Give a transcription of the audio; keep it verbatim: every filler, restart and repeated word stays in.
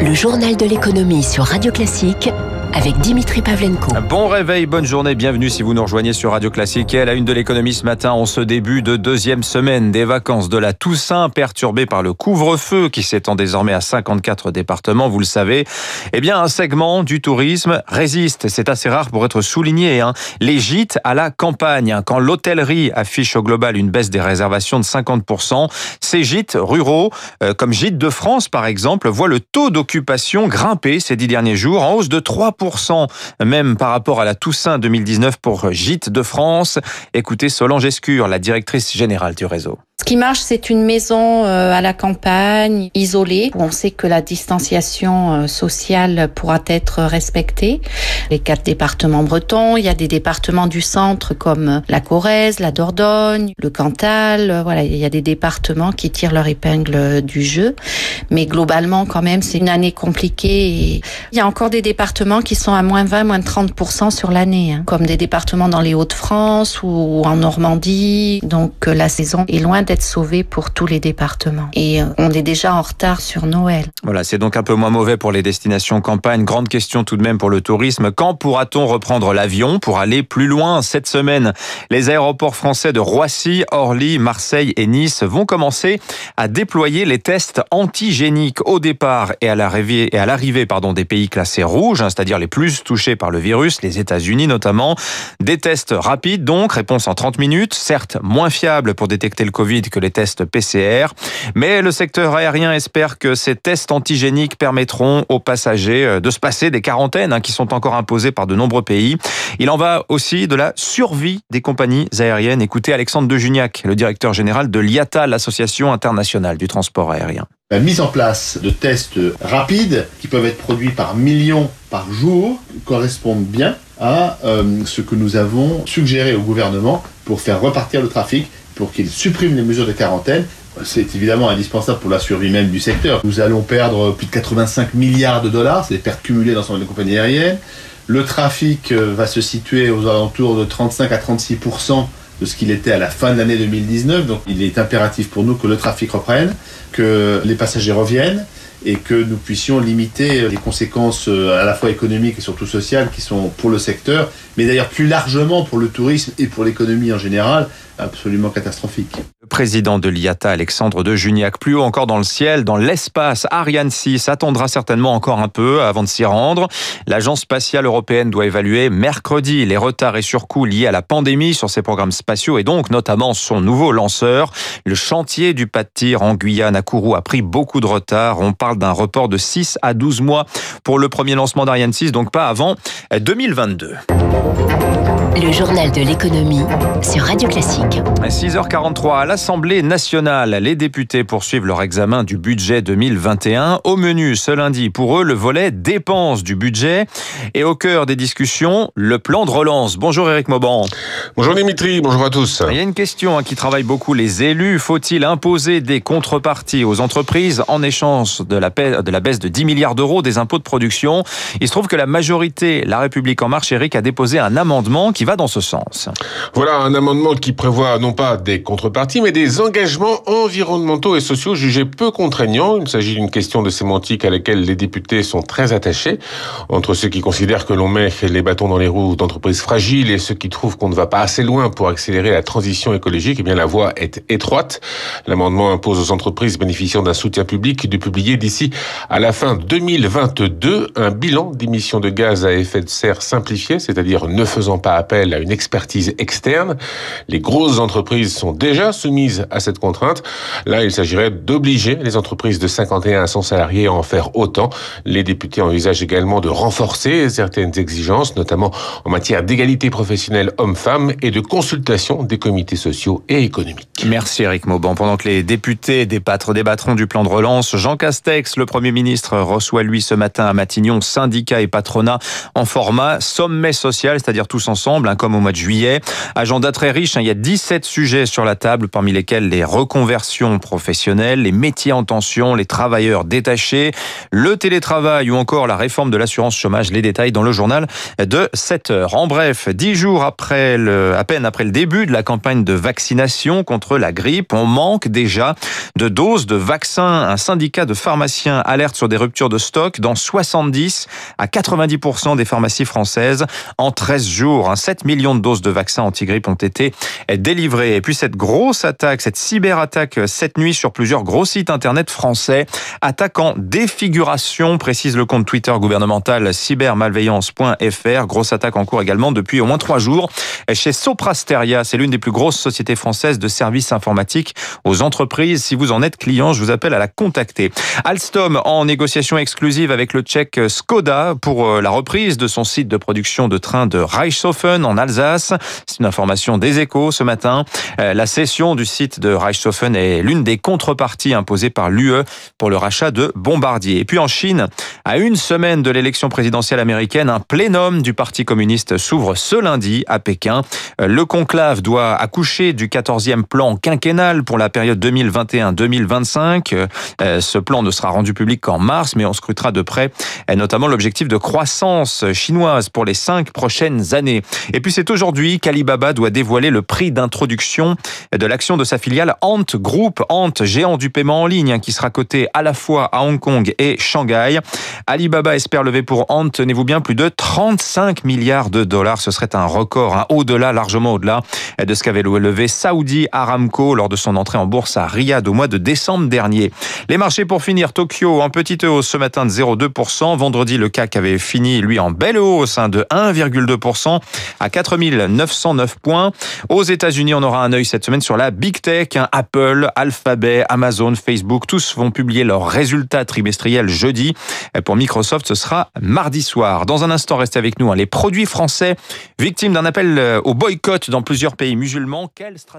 Le journal de l'économie sur Radio Classique avec Dimitri Pavlenko. Bon réveil, bonne journée, bienvenue si vous nous rejoignez sur Radio Classique. Et à la une de l'économie ce matin, en ce début de deuxième semaine des vacances de la Toussaint, perturbée par le couvre-feu qui s'étend désormais à cinquante-quatre départements, vous le savez. Eh bien, un segment du tourisme résiste. C'est assez rare pour être souligné. Hein. Les gîtes à la campagne. Quand l'hôtellerie affiche au global une baisse des réservations de cinquante pour cent, ces gîtes ruraux, euh, comme Gîtes de France par exemple, voient le taux d'occupation grimper ces dix derniers jours en hausse de trois pour cent, même par rapport à la Toussaint deux mille dix-neuf pour Gîtes de France. Écoutez Solange Escure, la directrice générale du réseau. Ce qui marche, c'est une maison à la campagne, isolée, où on sait que la distanciation sociale pourra être respectée. Les quatre départements bretons, il y a des départements du centre comme la Corrèze, la Dordogne, le Cantal. Voilà, il y a des départements qui tirent leur épingle du jeu. Mais globalement, quand même, c'est une année compliquée. Et il y a encore des départements qui sont à moins vingt, moins trente pour cent sur l'année, hein, comme des départements dans les Hauts-de-France ou en Normandie. Donc la saison est loin d'être sauvée pour tous les départements. Et on est déjà en retard sur Noël. Voilà, c'est donc un peu moins mauvais pour les destinations campagne. Grande question tout de même pour le tourisme. Quand pourra-t-on reprendre l'avion pour aller plus loin cette semaine? Les aéroports français de Roissy, Orly, Marseille et Nice vont commencer à déployer les tests antigéniques au départ et à l'arrivée, et à l'arrivée pardon, des pays classés rouges, hein, c'est-à-dire les plus touchés par le virus, les États-Unis notamment. Des tests rapides donc, réponse en trente minutes, certes moins fiables pour détecter le Covid que les tests P C R, mais le secteur aérien espère que ces tests antigéniques permettront aux passagers de se passer des quarantaines hein, qui sont encore imposées par de nombreux pays. Il en va aussi de la survie des compagnies aériennes. Écoutez Alexandre de Juniac, le directeur général de l'I A T A, l'Association internationale du transport aérien. La mise en place de tests rapides qui peuvent être produits par millions par jour correspondent bien à euh, ce que nous avons suggéré au gouvernement pour faire repartir le trafic, pour qu'il supprime les mesures de quarantaine. C'est évidemment indispensable pour la survie même du secteur. Nous allons perdre plus de quatre-vingt-cinq milliards de dollars, c'est des pertes cumulées dans l'ensemble des compagnies aériennes. Le trafic va se situer aux alentours de trente-cinq à trente-six pour cent de ce qu'il était à la fin de l'année deux mille dix-neuf. Donc il est impératif pour nous que le trafic reprenne, que les passagers reviennent et que nous puissions limiter les conséquences à la fois économiques et surtout sociales qui sont pour le secteur, mais d'ailleurs plus largement pour le tourisme et pour l'économie en général, absolument catastrophique. Le président de l'I A T A, Alexandre de Juniac, plus haut encore dans le ciel, dans l'espace, Ariane six attendra certainement encore un peu avant de s'y rendre. L'agence spatiale européenne doit évaluer mercredi les retards et surcoûts liés à la pandémie sur ses programmes spatiaux et donc notamment son nouveau lanceur. Le chantier du pas de tir en Guyane à Kourou a pris beaucoup de retard. On parle d'un report de six à douze mois pour le premier lancement d'Ariane six, donc pas avant deux mille vingt-deux. Le journal de l'économie sur Radio Classique. six heures quarante-trois à l'Assemblée nationale. Les députés poursuivent leur examen du budget deux mille vingt et un. Au menu ce lundi, pour eux, le volet dépenses du budget. Et au cœur des discussions, le plan de relance. Bonjour Éric Mauban. Bonjour Dimitri, bonjour à tous. Il y a une question hein, qui travaille beaucoup les élus. Faut-il imposer des contreparties aux entreprises en échange de la, paix, de la baisse de dix milliards d'euros des impôts de production? Il se trouve que la majorité, La République En Marche, Éric, a déposé un amendement qui va dans ce sens. Voilà un amendement qui prévoit non pas des contreparties, mais des engagements environnementaux et sociaux jugés peu contraignants. Il s'agit d'une question de sémantique à laquelle les députés sont très attachés. Entre ceux qui considèrent que l'on met les bâtons dans les roues d'entreprises fragiles et ceux qui trouvent qu'on ne va pas assez loin pour accélérer la transition écologique, eh bien la voie est étroite. L'amendement impose aux entreprises bénéficiant d'un soutien public de publier d'ici à la fin deux mille vingt-deux un bilan d'émissions de gaz à effet de serre simplifié, c'est-à-dire ne faisant pas appel à une expertise externe. Les grosses entreprises sont déjà soumises à cette contrainte. Là, il s'agirait d'obliger les entreprises de cinquante et un à cent salariés à en faire autant. Les députés envisagent également de renforcer certaines exigences, notamment en matière d'égalité professionnelle hommes-femmes et de consultation des comités sociaux et économiques. Merci Éric Mauban. Pendant que les députés débattront, débattront du plan de relance, Jean Castex, le Premier ministre, reçoit lui ce matin à Matignon syndicats et patronat en format sommet social. mondial, c'est-à-dire tous ensemble, hein, comme au mois de juillet. Agenda très riche, hein, il y a dix-sept sujets sur la table, parmi lesquels les reconversions professionnelles, les métiers en tension, les travailleurs détachés, le télétravail ou encore la réforme de l'assurance chômage. Les détails dans le journal de sept heures. En bref, dix jours après le, à peine après le début de la campagne de vaccination contre la grippe, on manque déjà de doses de vaccins. Un syndicat de pharmaciens alerte sur des ruptures de stock dans soixante-dix à quatre-vingt-dix pour cent des pharmacies françaises. En treize jours, sept millions de doses de vaccins anti-grippe ont été délivrées. Et puis cette grosse attaque, cette cyberattaque cette nuit sur plusieurs gros sites internet français. Attaque en défiguration, précise le compte Twitter gouvernemental cybermalveillance point f r. Grosse attaque en cours également depuis au moins trois jours chez Soprasteria. C'est l'une des plus grosses sociétés françaises de services informatiques aux entreprises. Si vous en êtes client, je vous appelle à la contacter. Alstom en négociation exclusive avec le tchèque Skoda pour la reprise de son site de production de trains de Reichshofen en Alsace. C'est une information des Échos ce matin. La cession du site de Reichshofen est l'une des contreparties imposées par l'U E pour le rachat de Bombardier. Et puis en Chine, à une semaine de l'élection présidentielle américaine, un plénum du Parti communiste s'ouvre ce lundi à Pékin. Le conclave doit accoucher du quatorzième plan quinquennal pour la période deux mille vingt et un deux mille vingt-cinq. Ce plan ne sera rendu public qu'en mars, mais on scrutera de près notamment l'objectif de croissance chinoise pour les cinq prochaines années. Et puis c'est aujourd'hui qu'Alibaba doit dévoiler le prix d'introduction de l'action de sa filiale Ant Group. Ant, géant du paiement en ligne, qui sera coté à la fois à Hong Kong et Shanghai. Alibaba espère lever pour Ant, tenez-vous bien, plus de trente-cinq milliards de dollars. Ce serait un record, hein, au-delà, largement au-delà de ce qu'avait levé Saudi Aramco lors de son entrée en bourse à Riyad au mois de décembre dernier. Les marchés pour finir, Tokyo en petite hausse ce matin de zéro virgule deux pour cent. Vendredi, le C A C avait fini, lui, en belle hausse hein, de un virgule deux pour cent à quatre mille neuf cent neuf points. Aux États-Unis, on aura un œil cette semaine sur la Big Tech. Hein, Apple, Alphabet, Amazon, Facebook, tous vont publier leurs résultats trimestriels jeudi. Pour Microsoft, ce sera mardi soir. Dans un instant, restez avec nous. Hein, les produits français victimes d'un appel au boycott dans plusieurs pays musulmans. Quelle stratégie ?